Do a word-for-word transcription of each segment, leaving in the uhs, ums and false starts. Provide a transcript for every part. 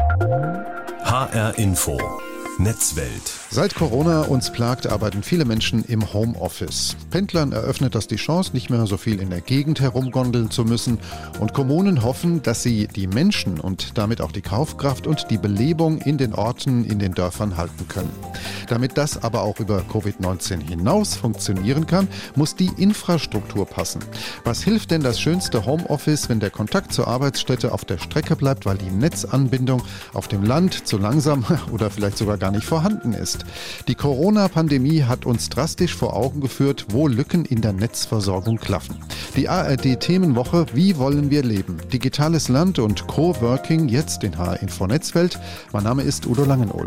H R Info Netzwelt. Seit Corona uns plagt, arbeiten viele Menschen im Homeoffice. Pendlern eröffnet das die Chance, nicht mehr so viel in der Gegend herumgondeln zu müssen. Und Kommunen hoffen, dass sie die Menschen und damit auch die Kaufkraft und die Belebung in den Orten, in den Dörfern halten können. Damit das aber auch über Covid neunzehn hinaus funktionieren kann, muss die Infrastruktur passen. Was hilft denn das schönste Homeoffice, wenn der Kontakt zur Arbeitsstätte auf der Strecke bleibt, weil die Netzanbindung auf dem Land zu langsam oder vielleicht sogar gar nicht vorhanden ist? Die Corona-Pandemie hat uns drastisch vor Augen geführt, wo Lücken in der Netzversorgung klaffen. Die A R D-Themenwoche Wie wollen wir leben? Digitales Land und Coworking jetzt in H R Info Netzwelt. Mein Name ist Udo Langenohl.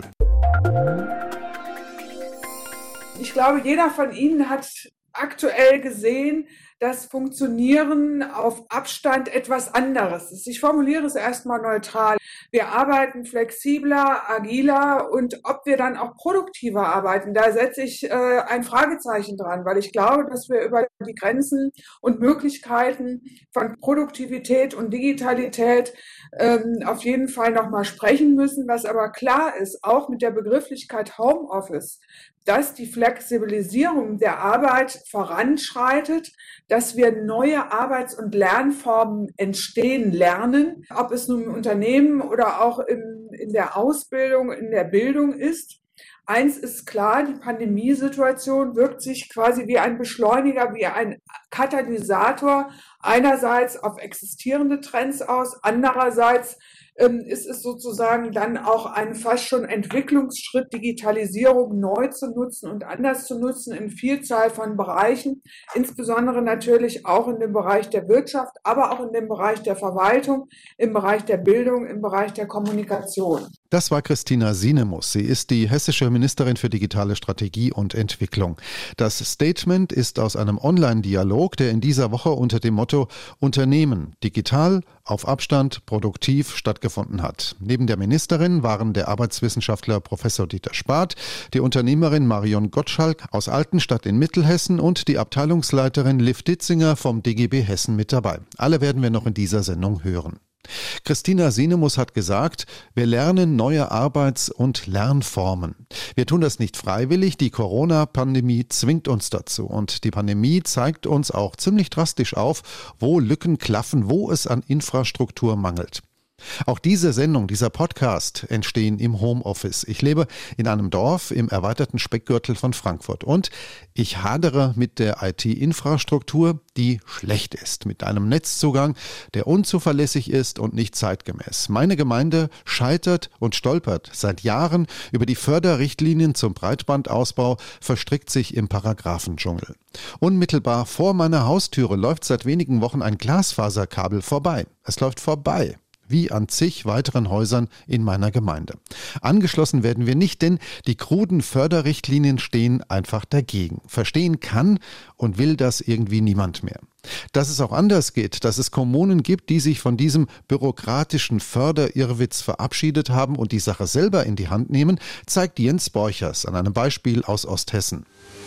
Ich glaube, jeder von Ihnen hat aktuell gesehen, dass Funktionieren auf Abstand etwas anderes ist. Ich formuliere es erstmal neutral. Wir arbeiten flexibler, agiler und ob wir dann auch produktiver arbeiten, da setze ich äh, ein Fragezeichen dran, weil ich glaube, dass wir über die Grenzen und Möglichkeiten von Produktivität und Digitalität ähm, auf jeden Fall nochmal sprechen müssen. Was aber klar ist, auch mit der Begrifflichkeit Homeoffice, dass die Flexibilisierung der Arbeit voranschreitet, dass wir neue Arbeits- und Lernformen entstehen lernen, ob es nun im Unternehmen oder auch im, in der Ausbildung, in der Bildung ist. Eins ist klar, die Pandemiesituation wirkt sich quasi wie ein Beschleuniger, wie ein Katalysator einerseits auf existierende Trends aus, andererseits ähm, ist es sozusagen dann auch ein fast schon Entwicklungsschritt, Digitalisierung neu zu nutzen und anders zu nutzen in Vielzahl von Bereichen, insbesondere natürlich auch in dem Bereich der Wirtschaft, aber auch in dem Bereich der Verwaltung, im Bereich der Bildung, im Bereich der Kommunikation. Das war Christina Sinemus. Sie ist die hessische Ministerin für digitale Strategie und Entwicklung. Das Statement ist aus einem Online-Dialog, der in dieser Woche unter dem Motto Unternehmen digital, auf Abstand, produktiv stattgefunden hat. Neben der Ministerin waren der Arbeitswissenschaftler Professor Dieter Spath, die Unternehmerin Marion Gottschalk aus Altenstadt in Mittelhessen und die Abteilungsleiterin Liv Ditzinger vom D G B Hessen mit dabei. Alle werden wir noch in dieser Sendung hören. Christina Sinemus hat gesagt, wir lernen neue Arbeits- und Lernformen. Wir tun das nicht freiwillig, die Corona-Pandemie zwingt uns dazu. Und die Pandemie zeigt uns auch ziemlich drastisch auf, wo Lücken klaffen, wo es an Infrastruktur mangelt. Auch diese Sendung, dieser Podcast entstehen im Homeoffice. Ich lebe in einem Dorf im erweiterten Speckgürtel von Frankfurt und ich hadere mit der I T-Infrastruktur, die schlecht ist, mit einem Netzzugang, der unzuverlässig ist und nicht zeitgemäß. Meine Gemeinde scheitert und stolpert seit Jahren über die Förderrichtlinien zum Breitbandausbau, verstrickt sich im Paragraphendschungel. Unmittelbar vor meiner Haustüre läuft seit wenigen Wochen ein Glasfaserkabel vorbei. Es läuft vorbei. Wie an zig weiteren Häusern in meiner Gemeinde. Angeschlossen werden wir nicht, denn die kruden Förderrichtlinien stehen einfach dagegen. Verstehen kann und will das irgendwie niemand mehr. Dass es auch anders geht, dass es Kommunen gibt, die sich von diesem bürokratischen Förderirrwitz verabschiedet haben und die Sache selber in die Hand nehmen, zeigt Jens Borchers an einem Beispiel aus Osthessen.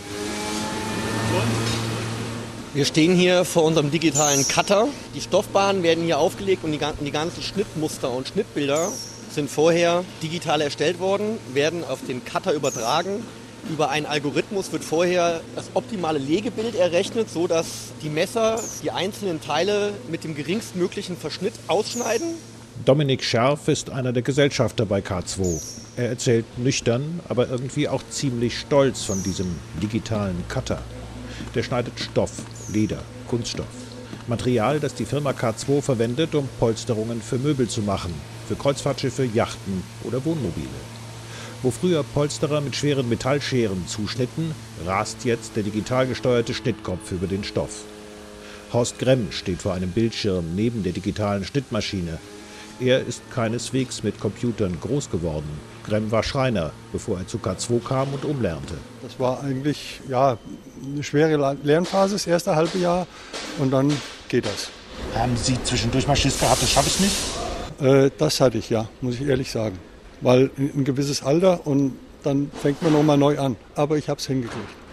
Wir stehen hier vor unserem digitalen Cutter. Die Stoffbahnen werden hier aufgelegt und die ganzen Schnittmuster und Schnittbilder sind vorher digital erstellt worden, werden auf den Cutter übertragen. Über einen Algorithmus wird vorher das optimale Legebild errechnet, sodass die Messer die einzelnen Teile mit dem geringstmöglichen Verschnitt ausschneiden. Dominik Scherf ist einer der Gesellschafter bei K zwei. Er erzählt nüchtern, aber irgendwie auch ziemlich stolz von diesem digitalen Cutter. Der schneidet Stoff, Leder, Kunststoff. Material, das die Firma K zwei verwendet, um Polsterungen für Möbel zu machen. Für Kreuzfahrtschiffe, Yachten oder Wohnmobile. Wo früher Polsterer mit schweren Metallscheren zuschnitten, rast jetzt der digital gesteuerte Schnittkopf über den Stoff. Horst Gremm steht vor einem Bildschirm neben der digitalen Schnittmaschine. Er ist keineswegs mit Computern groß geworden. Gremm war Schreiner, bevor er zu K zwei kam und umlernte. Das war eigentlich ja, eine schwere Lernphase, das erste halbe Jahr, und dann geht das. Haben Sie zwischendurch mal Schiss gehabt, das schaffe ich nicht? Äh, das hatte ich, ja, muss ich ehrlich sagen. Weil ein gewisses Alter und dann fängt man nochmal neu an. Aber ich habe es hingekriegt.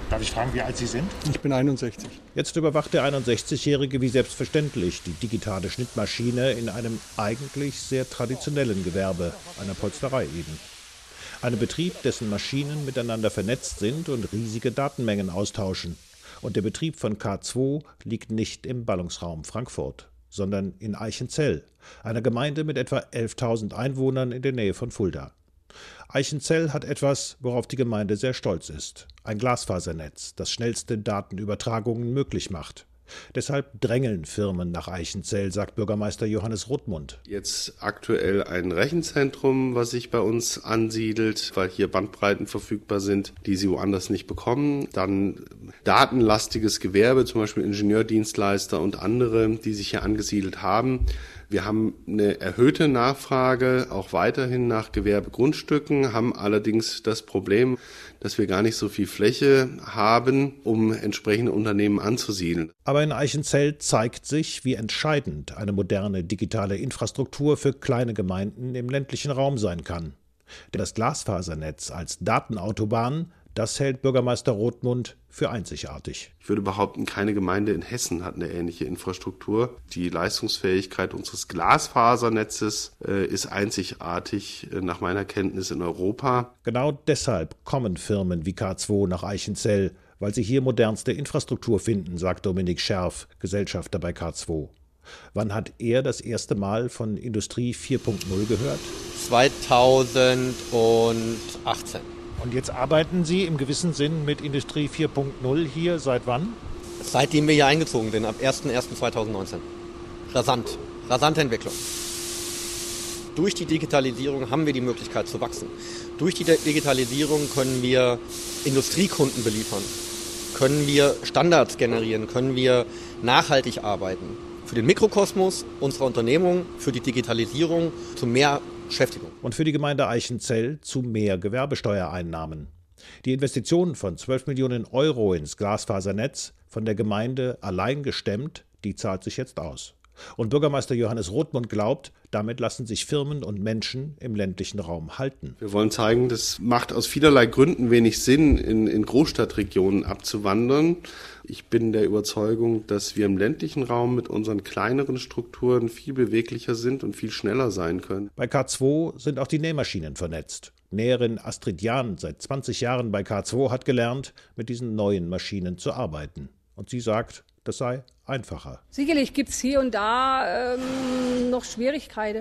Darf ich fragen, wie alt Sie sind? Ich bin einundsechzig. Jetzt überwacht der einundsechzigjährige wie selbstverständlich die digitale Schnittmaschine in einem eigentlich sehr traditionellen Gewerbe, einer Polsterei eben. Einem Betrieb, dessen Maschinen miteinander vernetzt sind und riesige Datenmengen austauschen. Und der Betrieb von K zwei liegt nicht im Ballungsraum Frankfurt, sondern in Eichenzell, einer Gemeinde mit etwa elftausend Einwohnern in der Nähe von Fulda. Eichenzell hat etwas, worauf die Gemeinde sehr stolz ist. Ein Glasfasernetz, das schnellste Datenübertragungen möglich macht. Deshalb drängeln Firmen nach Eichenzell, sagt Bürgermeister Johannes Rothmund. Jetzt aktuell ein Rechenzentrum, was sich bei uns ansiedelt, weil hier Bandbreiten verfügbar sind, die sie woanders nicht bekommen. Dann datenlastiges Gewerbe, zum Beispiel Ingenieurdienstleister und andere, die sich hier angesiedelt haben. Wir haben eine erhöhte Nachfrage auch weiterhin nach Gewerbegrundstücken, haben allerdings das Problem, dass wir gar nicht so viel Fläche haben, um entsprechende Unternehmen anzusiedeln. Aber in Eichenzell zeigt sich, wie entscheidend eine moderne digitale Infrastruktur für kleine Gemeinden im ländlichen Raum sein kann. Denn das Glasfasernetz als Datenautobahn, das hält Bürgermeister Rothmund für einzigartig. Ich würde behaupten, keine Gemeinde in Hessen hat eine ähnliche Infrastruktur. Die Leistungsfähigkeit unseres Glasfasernetzes äh, ist einzigartig, äh, nach meiner Kenntnis, in Europa. Genau deshalb kommen Firmen wie K zwei nach Eichenzell, weil sie hier modernste Infrastruktur finden, sagt Dominik Scherf, Gesellschafter bei K zwei. Wann hat er das erste Mal von Industrie vier Punkt null gehört? zweitausendachtzehn. Und jetzt arbeiten Sie im gewissen Sinn mit Industrie vier Punkt null hier seit wann? Seitdem wir hier eingezogen sind, ab erster erster zweitausendneunzehn. Rasant, rasante Entwicklung. Durch die Digitalisierung haben wir die Möglichkeit zu wachsen. Durch die Digitalisierung können wir Industriekunden beliefern, können wir Standards generieren, können wir nachhaltig arbeiten. Für den Mikrokosmos unserer Unternehmung, für die Digitalisierung zu mehr Beschäftigung. Und für die Gemeinde Eichenzell zu mehr Gewerbesteuereinnahmen. Die Investition von zwölf Millionen Euro ins Glasfasernetz, von der Gemeinde allein gestemmt, die zahlt sich jetzt aus. Und Bürgermeister Johannes Rothmund glaubt, damit lassen sich Firmen und Menschen im ländlichen Raum halten. Wir wollen zeigen, das macht aus vielerlei Gründen wenig Sinn, in, in Großstadtregionen abzuwandern. Ich bin der Überzeugung, dass wir im ländlichen Raum mit unseren kleineren Strukturen viel beweglicher sind und viel schneller sein können. Bei K zwei sind auch die Nähmaschinen vernetzt. Näherin Astrid Jahn, seit zwanzig Jahren bei K zwei, hat gelernt, mit diesen neuen Maschinen zu arbeiten. Und sie sagt, das sei einfacher. Sicherlich gibt es hier und da ähm, noch Schwierigkeiten.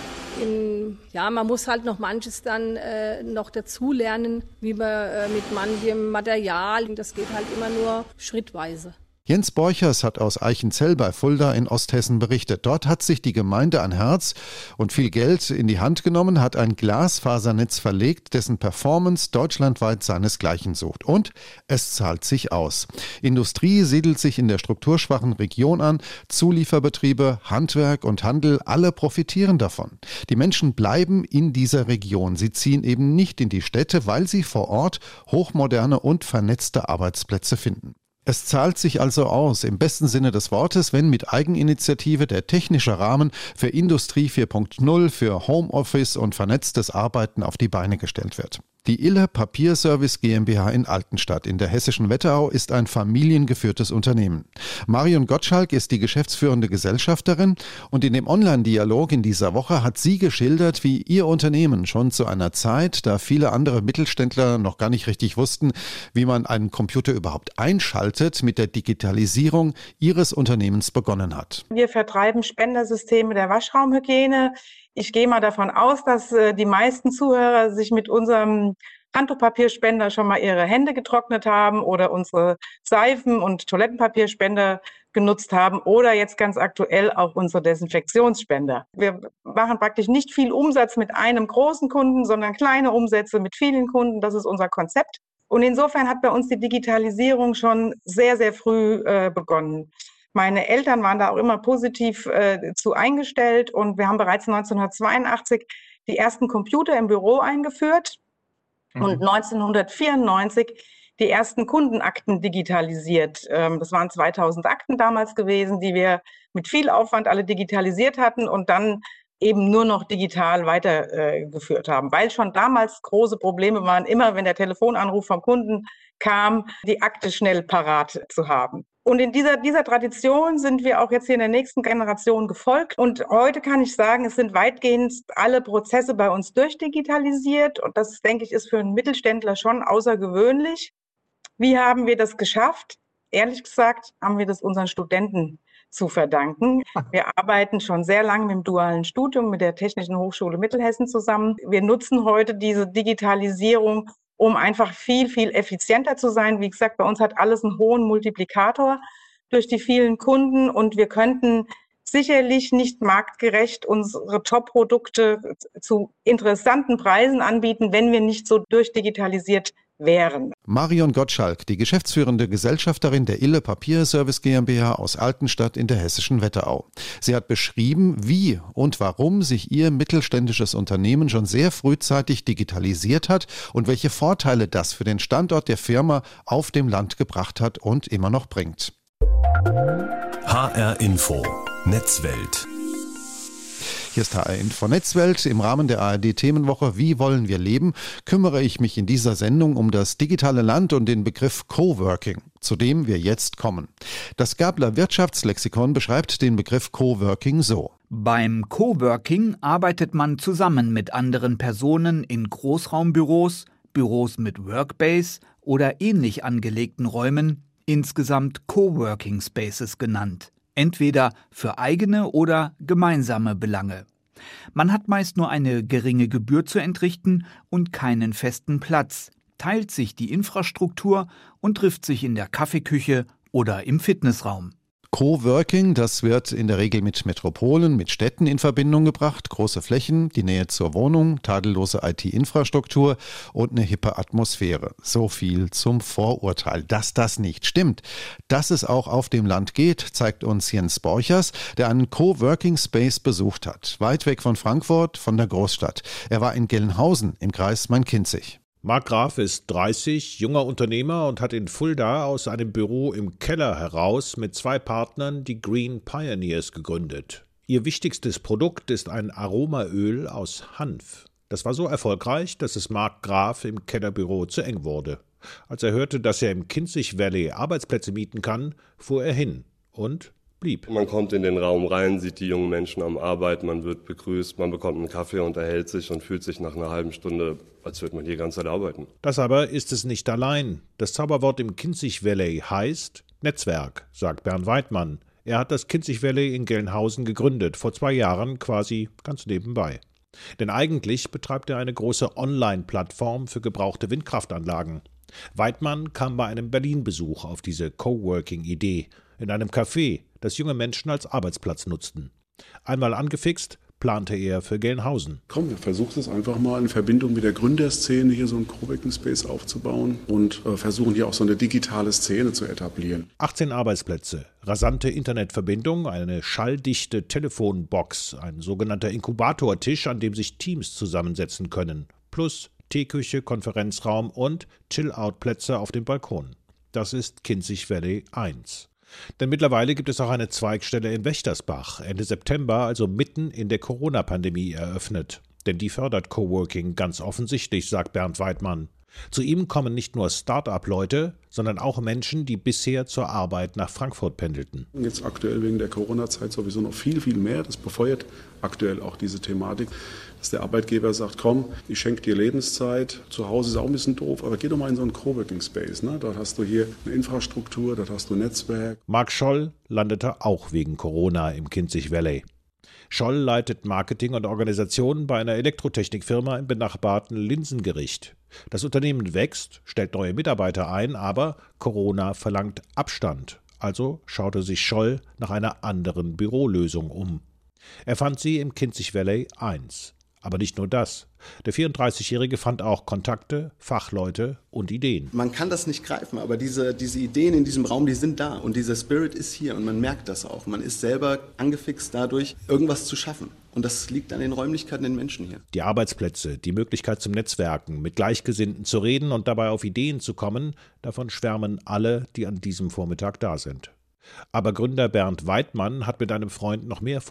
In, ja, man muss halt noch manches dann äh, noch dazulernen, wie man äh, mit manchem Material, das geht halt immer nur schrittweise. Jens Borchers hat aus Eichenzell bei Fulda in Osthessen berichtet. Dort hat sich die Gemeinde ein Herz und viel Geld in die Hand genommen, hat ein Glasfasernetz verlegt, dessen Performance deutschlandweit seinesgleichen sucht. Und es zahlt sich aus. Industrie siedelt sich in der strukturschwachen Region an, Zulieferbetriebe, Handwerk und Handel, alle profitieren davon. Die Menschen bleiben in dieser Region. Sie ziehen eben nicht in die Städte, weil sie vor Ort hochmoderne und vernetzte Arbeitsplätze finden. Es zahlt sich also aus, im besten Sinne des Wortes, wenn mit Eigeninitiative der technische Rahmen für Industrie vier Punkt null, für Homeoffice und vernetztes Arbeiten auf die Beine gestellt wird. Die Ille Papierservice GmbH in Altenstadt in der hessischen Wetterau ist ein familiengeführtes Unternehmen. Marion Gottschalk ist die geschäftsführende Gesellschafterin und in dem Online-Dialog in dieser Woche hat sie geschildert, wie ihr Unternehmen schon zu einer Zeit, da viele andere Mittelständler noch gar nicht richtig wussten, wie man einen Computer überhaupt einschaltet, mit der Digitalisierung ihres Unternehmens begonnen hat. Wir vertreiben Spendersysteme der Waschraumhygiene. Ich gehe mal davon aus, dass äh, die meisten Zuhörer sich mit unserem Handtuchpapierspender schon mal ihre Hände getrocknet haben oder unsere Seifen- und Toilettenpapierspender genutzt haben oder jetzt ganz aktuell auch unsere Desinfektionsspender. Wir machen praktisch nicht viel Umsatz mit einem großen Kunden, sondern kleine Umsätze mit vielen Kunden. Das ist unser Konzept. Und insofern hat bei uns die Digitalisierung schon sehr, sehr früh äh, begonnen. Meine Eltern waren da auch immer positiv äh, zu eingestellt und wir haben bereits neunzehnhundertzweiundachtzig die ersten Computer im Büro eingeführt mhm. und neunzehnhundertvierundneunzig die ersten Kundenakten digitalisiert. Ähm, das waren zweitausend Akten damals gewesen, die wir mit viel Aufwand alle digitalisiert hatten und dann eben nur noch digital weitergeführt äh, haben, weil schon damals große Probleme waren. Immer wenn der Telefonanruf vom Kunden kam, die Akte schnell parat zu haben. Und in dieser, dieser Tradition sind wir auch jetzt hier in der nächsten Generation gefolgt. Und heute kann ich sagen, es sind weitgehend alle Prozesse bei uns durchdigitalisiert. Und das, denke ich, ist für einen Mittelständler schon außergewöhnlich. Wie haben wir das geschafft? Ehrlich gesagt, haben wir das unseren Studenten zu verdanken. Wir arbeiten schon sehr lange mit dem dualen Studium mit der Technischen Hochschule Mittelhessen zusammen. Wir nutzen heute diese Digitalisierung, um einfach viel, viel effizienter zu sein. Wie gesagt, bei uns hat alles einen hohen Multiplikator durch die vielen Kunden und wir könnten sicherlich nicht marktgerecht unsere Top-Produkte zu interessanten Preisen anbieten, wenn wir nicht so durchdigitalisiert wären. Marion Gottschalk, die geschäftsführende Gesellschafterin der Ille Papierservice GmbH aus Altenstadt in der hessischen Wetterau. Sie hat beschrieben, wie und warum sich ihr mittelständisches Unternehmen schon sehr frühzeitig digitalisiert hat und welche Vorteile das für den Standort der Firma auf dem Land gebracht hat und immer noch bringt. H R Info Netzwelt. Hier ist H R Info Netzwelt. Im Rahmen der A R D-Themenwoche Wie wollen wir leben? Kümmere ich mich in dieser Sendung um das digitale Land und den Begriff Coworking, zu dem wir jetzt kommen. Das Gabler Wirtschaftslexikon beschreibt den Begriff Coworking so. Beim Coworking arbeitet man zusammen mit anderen Personen in Großraumbüros, Büros mit Workbase oder ähnlich angelegten Räumen, insgesamt Coworking Spaces genannt. Entweder für eigene oder gemeinsame Belange. Man hat meist nur eine geringe Gebühr zu entrichten und keinen festen Platz, teilt sich die Infrastruktur und trifft sich in der Kaffeeküche oder im Fitnessraum. Coworking, das wird in der Regel mit Metropolen, mit Städten in Verbindung gebracht. Große Flächen, die Nähe zur Wohnung, tadellose I T-Infrastruktur und eine hippe Atmosphäre. So viel zum Vorurteil. Dass das nicht stimmt, dass es auch auf dem Land geht, zeigt uns Jens Borchers, der einen Coworking Space besucht hat. Weit weg von Frankfurt, von der Großstadt. Er war in Gelnhausen im Kreis Main-Kinzig. Marc Graf ist dreißig, junger Unternehmer und hat in Fulda aus einem Büro im Keller heraus mit zwei Partnern die Green Pioneers gegründet. Ihr wichtigstes Produkt ist ein Aromaöl aus Hanf. Das war so erfolgreich, dass es Marc Graf im Kellerbüro zu eng wurde. Als er hörte, dass er im Kinzig Valley Arbeitsplätze mieten kann, fuhr er hin und blieb. Man kommt in den Raum rein, sieht die jungen Menschen am Arbeiten, man wird begrüßt, man bekommt einen Kaffee, unterhält sich und fühlt sich nach einer halben Stunde, als würde man hier die ganze Zeit arbeiten. Das aber ist es nicht allein. Das Zauberwort im Kinzig Valley heißt Netzwerk, sagt Bernd Weidmann. Er hat das Kinzig Valley in Gelnhausen gegründet, vor zwei Jahren quasi ganz nebenbei. Denn eigentlich betreibt er eine große Online-Plattform für gebrauchte Windkraftanlagen. Weidmann kam bei einem Berlin-Besuch auf diese Coworking-Idee, in einem Café, das junge Menschen als Arbeitsplatz nutzten. Einmal angefixt, plante er für Gelnhausen. Komm, wir versuchen es einfach mal in Verbindung mit der Gründerszene hier so einen Coworking Space aufzubauen und äh, versuchen hier auch so eine digitale Szene zu etablieren. achtzehn Arbeitsplätze, rasante Internetverbindung, eine schalldichte Telefonbox, ein sogenannter Inkubatortisch, an dem sich Teams zusammensetzen können, plus Teeküche, Konferenzraum und Chill-Out-Plätze auf dem Balkon. Das ist Kinzig Valley eins. Denn mittlerweile gibt es auch eine Zweigstelle in Wächtersbach, Ende September, also mitten in der Corona-Pandemie eröffnet. Denn die fördert Coworking ganz offensichtlich, sagt Bernd Weidmann. Zu ihm kommen nicht nur Start-up-Leute, sondern auch Menschen, die bisher zur Arbeit nach Frankfurt pendelten. Jetzt aktuell wegen der Corona-Zeit sowieso noch viel, viel mehr. Das befeuert aktuell auch diese Thematik, dass der Arbeitgeber sagt, komm, ich schenke dir Lebenszeit. Zu Hause ist auch ein bisschen doof, aber geh doch mal in so einen Coworking-Space. Ne? Dort hast du hier eine Infrastruktur, dort hast du ein Netzwerk. Marc Scholl landete auch wegen Corona im Kinzig Valley. Scholl leitet Marketing und Organisation bei einer Elektrotechnikfirma im benachbarten Linsengericht. Das Unternehmen wächst, stellt neue Mitarbeiter ein, aber Corona verlangt Abstand. Also schaute sich Scholl nach einer anderen Bürolösung um. Er fand sie im Kinzig Valley eins. Aber nicht nur das. Der vierunddreißigjährige fand auch Kontakte, Fachleute und Ideen. Man kann das nicht greifen, aber diese, diese Ideen in diesem Raum, die sind da. Und dieser Spirit ist hier und man merkt das auch. Man ist selber angefixt dadurch, irgendwas zu schaffen. Und das liegt an den Räumlichkeiten, den Menschen hier. Die Arbeitsplätze, die Möglichkeit zum Netzwerken, mit Gleichgesinnten zu reden und dabei auf Ideen zu kommen, davon schwärmen alle, die an diesem Vormittag da sind. Aber Gründer Bernd Weidmann hat mit einem Freund noch mehr vor.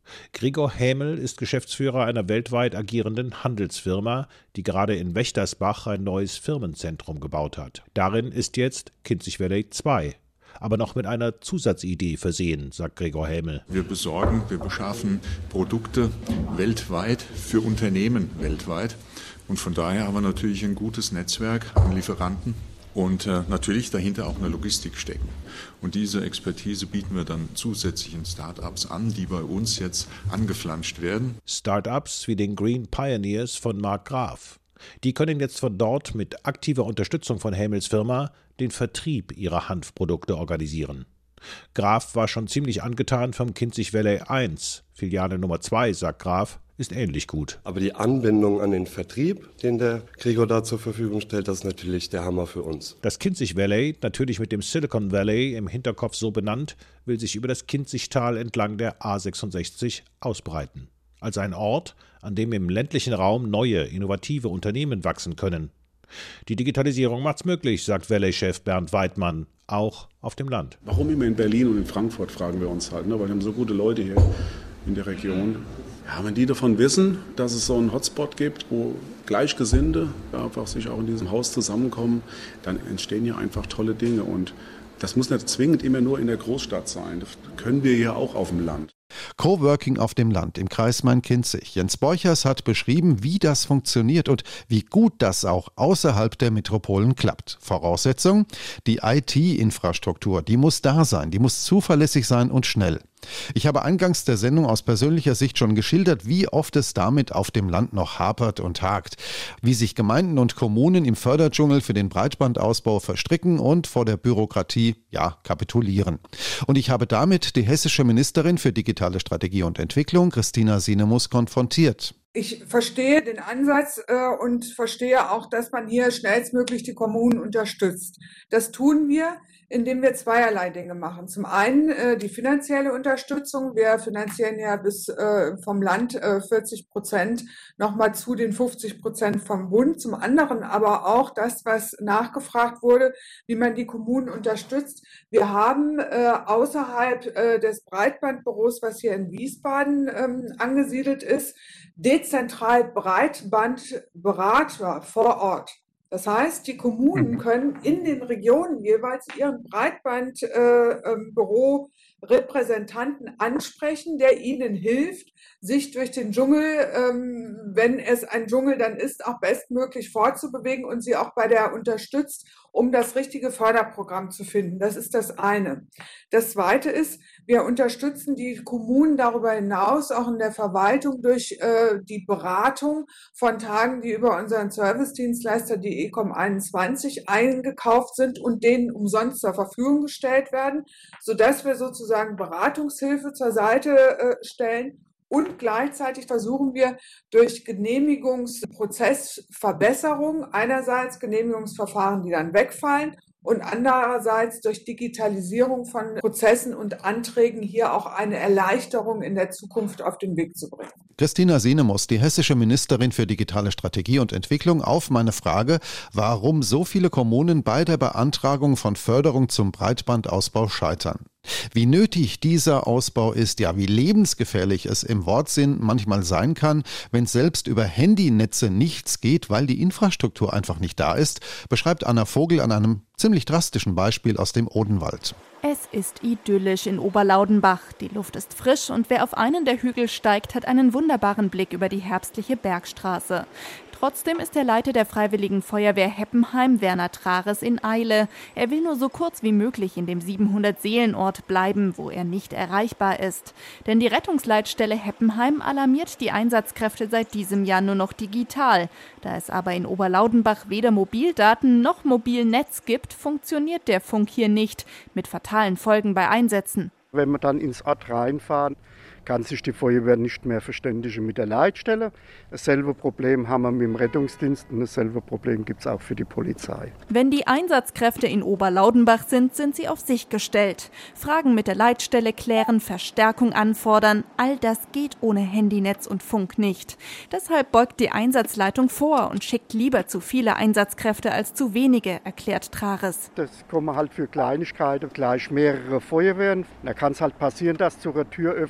Gregor Hämel ist Geschäftsführer einer weltweit agierenden Handelsfirma, die gerade in Wächtersbach ein neues Firmenzentrum gebaut hat. Darin ist jetzt Kinzig Valley zwei, aber noch mit einer Zusatzidee versehen, sagt Gregor Hämel. Wir besorgen, wir beschaffen Produkte weltweit für Unternehmen weltweit. Und von daher haben wir natürlich ein gutes Netzwerk an Lieferanten und äh, natürlich dahinter auch eine Logistik stecken. Und diese Expertise bieten wir dann zusätzlichen Start-ups an, die bei uns jetzt angeflanscht werden. Start-ups wie den Green Pioneers von Mark Graf. Die können jetzt von dort mit aktiver Unterstützung von Hämels Firma den Vertrieb ihrer Hanfprodukte organisieren. Graf war schon ziemlich angetan vom Kinzig Valley eins. Filiale Nummer zwei, sagt Graf, ist ähnlich gut. Aber die Anbindung an den Vertrieb, den der Gregor da zur Verfügung stellt, das ist natürlich der Hammer für uns. Das Kinzig Valley, natürlich mit dem Silicon Valley im Hinterkopf so benannt, will sich über das Kinzigtal entlang der A sechsundsechzig ausbreiten. Als ein Ort, an dem im ländlichen Raum neue, innovative Unternehmen wachsen können. Die Digitalisierung macht's möglich, sagt Valley-Chef Bernd Weidmann, auch auf dem Land. Warum immer in Berlin und in Frankfurt, fragen wir uns halt, ne? Weil wir haben so gute Leute hier in der Region. Ja, wenn die davon wissen, dass es so einen Hotspot gibt, wo Gleichgesinnte einfach sich auch in diesem Haus zusammenkommen, dann entstehen ja einfach tolle Dinge. Und das muss nicht zwingend immer nur in der Großstadt sein. Das können wir ja auch auf dem Land. Coworking auf dem Land im Kreis Main-Kinzig. Jens Borchers hat beschrieben, wie das funktioniert und wie gut das auch außerhalb der Metropolen klappt. Voraussetzung: die I T-Infrastruktur, die muss da sein, die muss zuverlässig sein und schnell. Ich habe eingangs der Sendung aus persönlicher Sicht schon geschildert, wie oft es damit auf dem Land noch hapert und hakt. Wie sich Gemeinden und Kommunen im Förderdschungel für den Breitbandausbau verstricken und vor der Bürokratie, ja, kapitulieren. Und ich habe damit die hessische Ministerin für digitale Strategie und Entwicklung, Christina Sinemus, konfrontiert. Ich verstehe den Ansatz äh, und verstehe auch, dass man hier schnellstmöglich die Kommunen unterstützt. Das tun wir, indem wir zweierlei Dinge machen. Zum einen äh, die finanzielle Unterstützung. Wir finanzieren ja bis äh, vom Land äh, vierzig Prozent nochmal zu den fünfzig Prozent vom Bund. Zum anderen aber auch das, was nachgefragt wurde, wie man die Kommunen unterstützt. Wir haben äh, außerhalb äh, des Breitbandbüros, was hier in Wiesbaden ähm, angesiedelt ist, dezentral Breitbandberater vor Ort. Das heißt, die Kommunen können in den Regionen jeweils ihren Breitbandbüro Repräsentanten ansprechen, der ihnen hilft, sich durch den Dschungel, ähm, wenn es ein Dschungel dann ist, auch bestmöglich fortzubewegen und sie auch bei der unterstützt, um das richtige Förderprogramm zu finden. Das ist das eine. Das zweite ist, wir unterstützen die Kommunen darüber hinaus auch in der Verwaltung durch äh, die Beratung von Tagen, die über unseren Servicedienstleister, die Ecom einundzwanzig, eingekauft sind und denen umsonst zur Verfügung gestellt werden, sodass wir sozusagen Beratungshilfe zur Seite äh, stellen. Und gleichzeitig versuchen wir durch Genehmigungsprozessverbesserung einerseits Genehmigungsverfahren, die dann wegfallen, und andererseits durch Digitalisierung von Prozessen und Anträgen hier auch eine Erleichterung in der Zukunft auf den Weg zu bringen. Christina Sinemus, die hessische Ministerin für digitale Strategie und Entwicklung, auf meine Frage, warum so viele Kommunen bei der Beantragung von Förderung zum Breitbandausbau scheitern. Wie nötig dieser Ausbau ist, ja, wie lebensgefährlich es im Wortsinn manchmal sein kann, wenn selbst über Handynetze nichts geht, weil die Infrastruktur einfach nicht da ist, beschreibt Anna Vogel an einem ziemlich drastischen Beispiel aus dem Odenwald. Es ist idyllisch in Oberlaudenbach. Die Luft ist frisch und wer auf einen der Hügel steigt, hat einen wunderbaren Blick über die herbstliche Bergstraße. Trotzdem ist der Leiter der Freiwilligen Feuerwehr Heppenheim, Werner Trares, in Eile. Er will nur so kurz wie möglich in dem siebenhundert-Seelen-Ort bleiben, wo er nicht erreichbar ist. Denn die Rettungsleitstelle Heppenheim alarmiert die Einsatzkräfte seit diesem Jahr nur noch digital. Da es aber in Oberlaudenbach weder Mobildaten noch Mobilnetz gibt, funktioniert der Funk hier nicht, mit fatalen Folgen bei Einsätzen. Wenn wir dann ins Ort reinfahren, kann sich die Feuerwehr nicht mehr verständigen mit der Leitstelle. Dasselbe Problem haben wir mit dem Rettungsdienst und dasselbe Problem gibt es auch für die Polizei. Wenn die Einsatzkräfte in Oberlaudenbach sind, sind sie auf sich gestellt. Fragen mit der Leitstelle klären, Verstärkung anfordern, all das geht ohne Handynetz und Funk nicht. Deshalb beugt die Einsatzleitung vor und schickt lieber zu viele Einsatzkräfte als zu wenige, erklärt Trares. Das kommen halt für Kleinigkeiten gleich mehrere Feuerwehren. Da kann es halt passieren, dass zur Türöffnung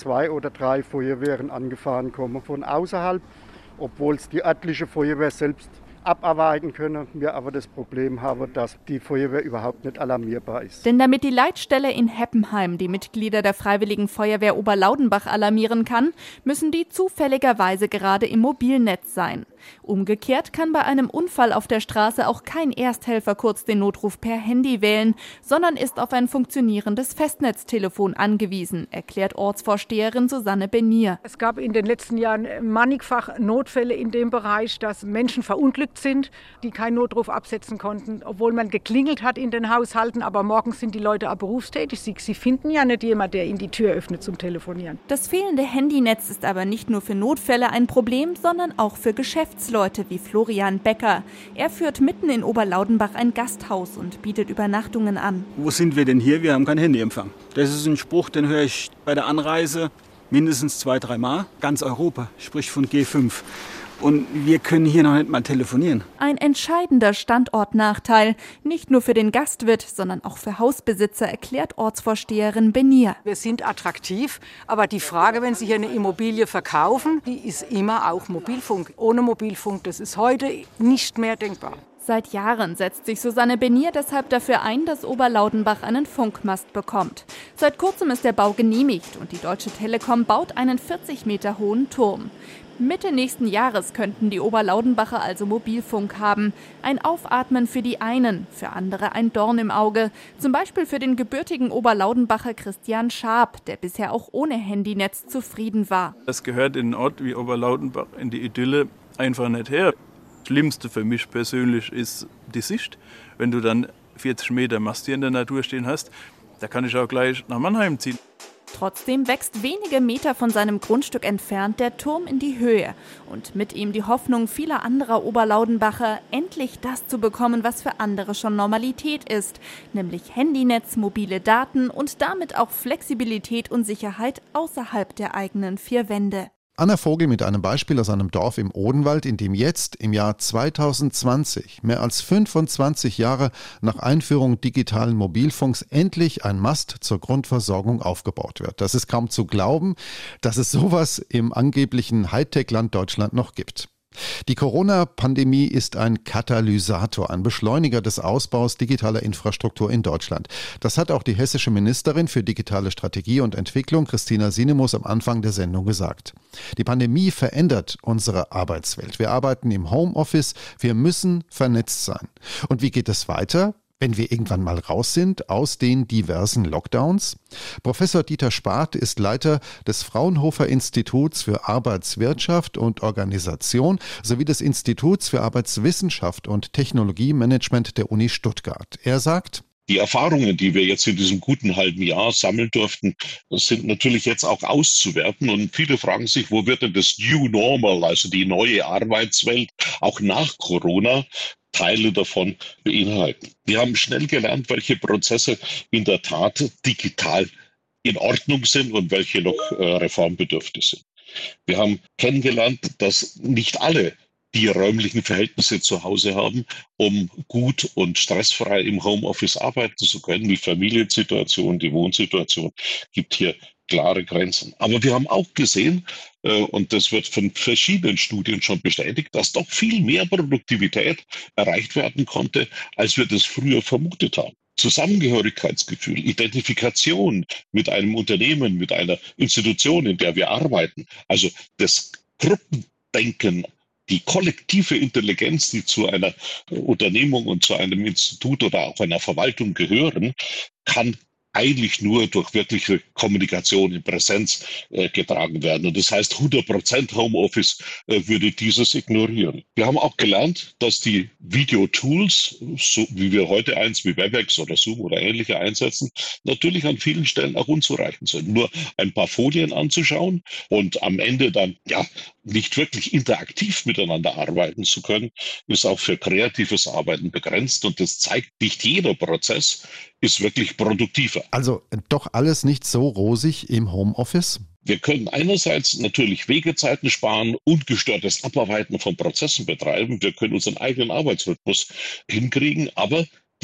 zwei oder drei Feuerwehren angefahren kommen von außerhalb, obwohl es die örtliche Feuerwehr selbst abarbeiten können. Wir aber das Problem haben, dass die Feuerwehr überhaupt nicht alarmierbar ist. Denn damit die Leitstelle in Heppenheim die Mitglieder der Freiwilligen Feuerwehr Oberlaudenbach alarmieren kann, müssen die zufälligerweise gerade im Mobilnetz sein. Umgekehrt kann bei einem Unfall auf der Straße auch kein Ersthelfer kurz den Notruf per Handy wählen, sondern ist auf ein funktionierendes Festnetztelefon angewiesen, erklärt Ortsvorsteherin Susanne Benier. Es gab in den letzten Jahren mannigfach Notfälle in dem Bereich, dass Menschen verunglückt sind, die keinen Notruf absetzen konnten, obwohl man geklingelt hat in den Haushalten, aber morgens sind die Leute auch berufstätig. Sie, sie finden ja nicht jemanden, der ihnen die Tür öffnet zum Telefonieren. Das fehlende Handynetz ist aber nicht nur für Notfälle ein Problem, sondern auch für Geschäftsleute wie Florian Becker. Er führt mitten in Oberlaudenbach ein Gasthaus und bietet Übernachtungen an. Wo sind wir denn hier? Wir haben keinen Handyempfang. Das ist ein Spruch, den höre ich bei der Anreise mindestens zwei, drei Mal. Ganz Europa spricht von G fünf. Und wir können hier noch nicht mal telefonieren. Ein entscheidender Standortnachteil, nicht nur für den Gastwirt, sondern auch für Hausbesitzer, erklärt Ortsvorsteherin Benier. Wir sind attraktiv, aber die Frage, wenn Sie hier eine Immobilie verkaufen, die ist immer auch Mobilfunk. Ohne Mobilfunk, das ist heute nicht mehr denkbar. Seit Jahren setzt sich Susanne Benier deshalb dafür ein, dass Oberlaudenbach einen Funkmast bekommt. Seit kurzem ist der Bau genehmigt und die Deutsche Telekom baut einen vierzig Meter hohen Turm. Mitte nächsten Jahres könnten die Oberlaudenbacher also Mobilfunk haben. Ein Aufatmen für die einen, für andere ein Dorn im Auge. Zum Beispiel für den gebürtigen Oberlaudenbacher Christian Schaab, der bisher auch ohne Handynetz zufrieden war. Das gehört in einen Ort wie Oberlaudenbach in die Idylle einfach nicht her. Das Schlimmste für mich persönlich ist die Sicht. Wenn du dann vierzig Meter Mast hier in der Natur stehen hast, da kann ich auch gleich nach Mannheim ziehen. Trotzdem wächst wenige Meter von seinem Grundstück entfernt der Turm in die Höhe und mit ihm die Hoffnung vieler anderer Oberlaudenbacher, endlich das zu bekommen, was für andere schon Normalität ist, nämlich Handynetz, mobile Daten und damit auch Flexibilität und Sicherheit außerhalb der eigenen vier Wände. Anna Vogel mit einem Beispiel aus einem Dorf im Odenwald, in dem jetzt im Jahr zweitausendzwanzig, mehr als fünfundzwanzig Jahre nach Einführung digitalen Mobilfunks, endlich ein Mast zur Grundversorgung aufgebaut wird. Das ist kaum zu glauben, dass es sowas im angeblichen Hightech-Land Deutschland noch gibt. Die Corona-Pandemie ist ein Katalysator, ein Beschleuniger des Ausbaus digitaler Infrastruktur in Deutschland. Das hat auch die hessische Ministerin für digitale Strategie und Entwicklung, Christina Sinemus, am Anfang der Sendung gesagt. Die Pandemie verändert unsere Arbeitswelt. Wir arbeiten im Homeoffice, wir müssen vernetzt sein. Und wie geht es weiter, wenn wir irgendwann mal raus sind aus den diversen Lockdowns? Professor Dieter Spath ist Leiter des Fraunhofer Instituts für Arbeitswirtschaft und Organisation sowie des Instituts für Arbeitswissenschaft und Technologiemanagement der Uni Stuttgart. Er sagt: Die Erfahrungen, die wir jetzt in diesem guten halben Jahr sammeln durften, sind natürlich jetzt auch auszuwerten. Und viele fragen sich, wo wird denn das New Normal, also die neue Arbeitswelt, auch nach Corona, Teile davon beinhalten. Wir haben schnell gelernt, welche Prozesse in der Tat digital in Ordnung sind und welche noch äh, reformbedürftig sind. Wir haben kennengelernt, dass nicht alle die räumlichen Verhältnisse zu Hause haben, um gut und stressfrei im Homeoffice arbeiten zu können. Die Familiensituation, die Wohnsituation gibt hier klare Grenzen. Aber wir haben auch gesehen, äh, und das wird von verschiedenen Studien schon bestätigt, dass doch viel mehr Produktivität erreicht werden konnte, als wir das früher vermutet haben. Zusammengehörigkeitsgefühl, Identifikation mit einem Unternehmen, mit einer Institution, in der wir arbeiten, also das Gruppendenken, die kollektive Intelligenz, die zu einer Unternehmung und zu einem Institut oder auch einer Verwaltung gehören, kann eigentlich nur durch wirkliche Kommunikation in Präsenz äh, getragen werden. Und das heißt, hundert Prozent Homeoffice äh, würde dieses ignorieren. Wir haben auch gelernt, dass die Video-Tools, so wie wir heute eins wie Webex oder Zoom oder ähnliche einsetzen, natürlich an vielen Stellen auch unzureichend sind. Nur ein paar Folien anzuschauen und am Ende dann ja nicht wirklich interaktiv miteinander arbeiten zu können, ist auch für kreatives Arbeiten begrenzt. Und das zeigt, nicht jeder Prozess ist wirklich produktiver. Also doch alles nicht so rosig im Homeoffice? Wir können einerseits natürlich Wegezeiten sparen, ungestörtes Abarbeiten von Prozessen betreiben. Wir können unseren eigenen Arbeitsrhythmus hinkriegen, aber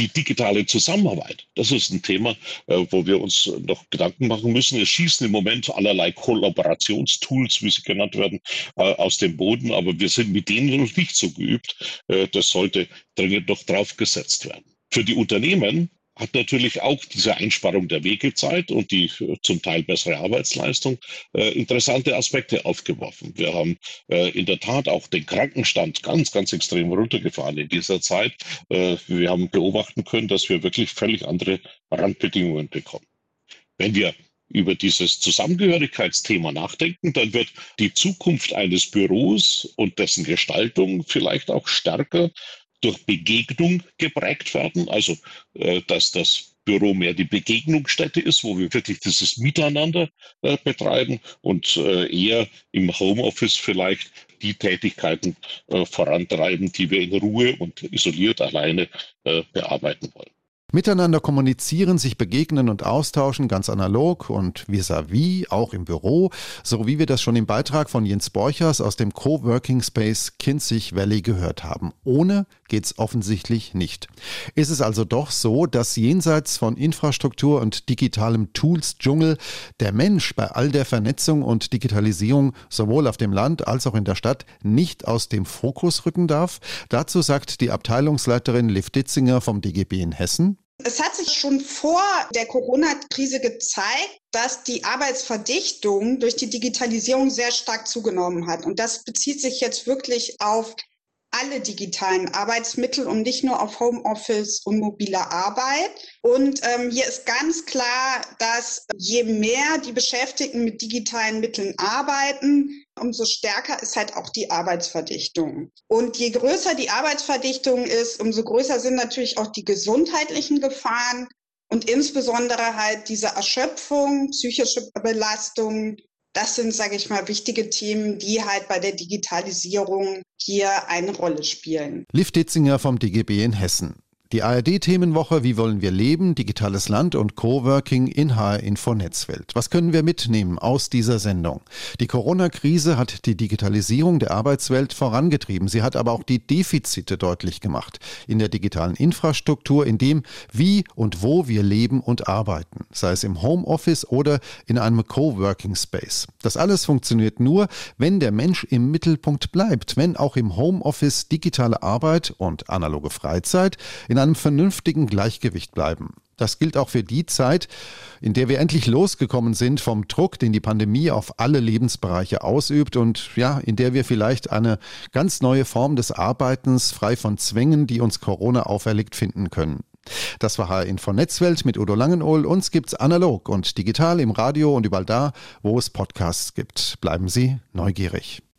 Die digitale Zusammenarbeit, das ist ein Thema, wo wir uns noch Gedanken machen müssen. Es schießen im Moment allerlei Kollaborationstools, wie sie genannt werden, aus dem Boden, aber wir sind mit denen noch nicht so geübt. Das sollte dringend noch drauf gesetzt werden. Für die Unternehmen hat natürlich auch diese Einsparung der Wegezeit und die zum Teil bessere Arbeitsleistung äh, interessante Aspekte aufgeworfen. Wir haben äh, in der Tat auch den Krankenstand ganz, ganz extrem runtergefahren in dieser Zeit. Äh, wir haben beobachten können, dass wir wirklich völlig andere Randbedingungen bekommen. Wenn wir über dieses Zusammengehörigkeitsthema nachdenken, dann wird die Zukunft eines Büros und dessen Gestaltung vielleicht auch stärker durch Begegnung geprägt werden, also äh, dass das Büro mehr die Begegnungsstätte ist, wo wir wirklich dieses Miteinander äh, betreiben und äh, eher im Homeoffice vielleicht die Tätigkeiten äh, vorantreiben, die wir in Ruhe und isoliert alleine äh, bearbeiten wollen. Miteinander kommunizieren, sich begegnen und austauschen, ganz analog und vis-à-vis, auch im Büro, so wie wir das schon im Beitrag von Jens Borchers aus dem Coworking Space Kinzig Valley gehört haben. Ohne geht's offensichtlich nicht. Ist es also doch so, dass jenseits von Infrastruktur und digitalem Tools-Dschungel der Mensch bei all der Vernetzung und Digitalisierung sowohl auf dem Land als auch in der Stadt nicht aus dem Fokus rücken darf? Dazu sagt die Abteilungsleiterin Liv Ditzinger vom D G B in Hessen. Es hat sich schon vor der Corona-Krise gezeigt, dass die Arbeitsverdichtung durch die Digitalisierung sehr stark zugenommen hat. Und das bezieht sich jetzt wirklich auf alle digitalen Arbeitsmittel und nicht nur auf Homeoffice und mobile Arbeit. Und ähm, hier ist ganz klar, dass je mehr die Beschäftigten mit digitalen Mitteln arbeiten, umso stärker ist halt auch die Arbeitsverdichtung. Und je größer die Arbeitsverdichtung ist, umso größer sind natürlich auch die gesundheitlichen Gefahren und insbesondere halt diese Erschöpfung, psychische Belastung. Das sind, sage ich mal, wichtige Themen, die halt bei der Digitalisierung hier eine Rolle spielen. Liv Ditzinger vom D G B in Hessen. Die A R D-Themenwoche Wie wollen wir leben? Digitales Land und Coworking in H R Info Netzwelt. Was können wir mitnehmen aus dieser Sendung? Die Corona-Krise hat die Digitalisierung der Arbeitswelt vorangetrieben. Sie hat aber auch die Defizite deutlich gemacht. In der digitalen Infrastruktur, in dem, wie und wo wir leben und arbeiten. Sei es im Homeoffice oder in einem Coworking Space. Das alles funktioniert nur, wenn der Mensch im Mittelpunkt bleibt. Wenn auch im Homeoffice digitale Arbeit und analoge Freizeit in einem vernünftigen Gleichgewicht bleiben. Das gilt auch für die Zeit, in der wir endlich losgekommen sind vom Druck, den die Pandemie auf alle Lebensbereiche ausübt und ja, in der wir vielleicht eine ganz neue Form des Arbeitens frei von Zwängen, die uns Corona auferlegt, finden können. Das war H R Info Netzwelt mit Udo Langenohl. Uns gibt's analog und digital im Radio und überall da, wo es Podcasts gibt. Bleiben Sie neugierig.